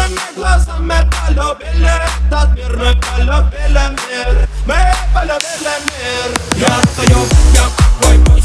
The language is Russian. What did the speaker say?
Нашими глазами полюбили этот мир, мы полюбили мир, мы полюбили мир. Я стою, я